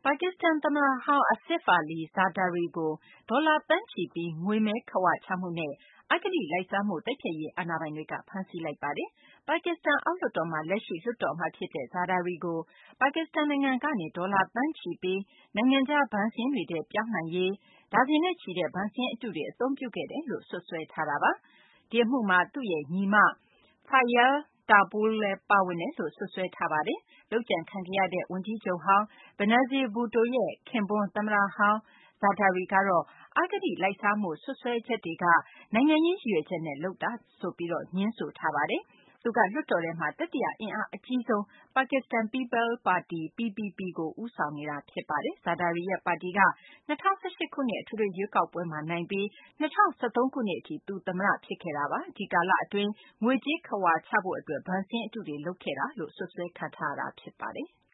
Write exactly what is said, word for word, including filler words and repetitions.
ပါကစ္စတန်သမ္မတဟောင်း Asif Ali Zardari ကိုဒေါ်လာသန်းချီပြီးငွေမဲခဝါချမှုနဲ့အဂတိလိုက်စားမှုတိုက်ဖျက်ရေးအာဏာပိုင်တွေကဖမ်းဆီးလိုက်ပါတယ်။ပါကစ္စတန်အောက်လွှတ်တော်မှာလက်ရှိလွှတ်တော်အမတ်ဖြစ်တဲ့ Zardari ကိုပါကစ္စတန်နိုင်ငံကနေဒေါ်လာသန်းချီပြီးနိုင်ငံခြားဘဏ်စာရင်းတွေထဲပြောင်းနိုင်ရေးဒါဇင်နဲ့ချီတဲ့ဘဏ်စာရင်းအတုတွေအသုံးပြုခဲ့တယ်လို့စွပ်စွဲထားတာပါ။ဒီအမှုမှာသူ့ရဲ့ညီမ Faryal Tabuul လည်းပါဝင်တယ်လို့စွပ်စွဲထားပါတယ်။လုပ်ကြံခံခဲ့ရတဲ့ဝန်ကြီးချုပ်ဟောင်း Benazir Bhutto ရဲ့ခင်ပွန်းသမ္မတဟောင်း Zardari ကတော့အဂတိလိုက်စားမှုစွပ်စွဲချက်တွေကနိုင်ငံရေးရည်ရွယ်ချက်နဲ့လုပ်တာဆိုပြီးငြင်းဆိုထားပါတယ်။သူကလွှတ်တော်ထဲမှာတတိယအင်အားအကြီးဆုံး Pakistan People's Party P P P ကိုဦးဆောင်နေတာဖြစ်ပါတယ်။ Zardari ရဲ့ပါတီက၂၀၁၈ခုနှစ်အထွေထွေရွေးကောက်ပွဲမှာနိုင်ပြီး၂၀၁၃ခုနှစ်အထိသူသမ္မတဖြစ်ခဲ့တာပါ။ဒီကာလအတွင်းငွေကြေးခဝါချဖို့အတွက်ဘဏ်စာရင်းအတုတွေလုပ်ခဲ့တာလို့စွပ်စွဲခံထားရတာဖြစ်ပါတယ်။